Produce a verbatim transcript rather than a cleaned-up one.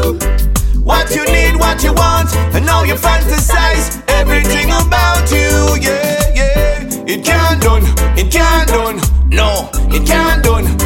you. What you need, what you want, and now you fantasize everything about you. Yeah, yeah. It can't done, it can't done. No, it can't done.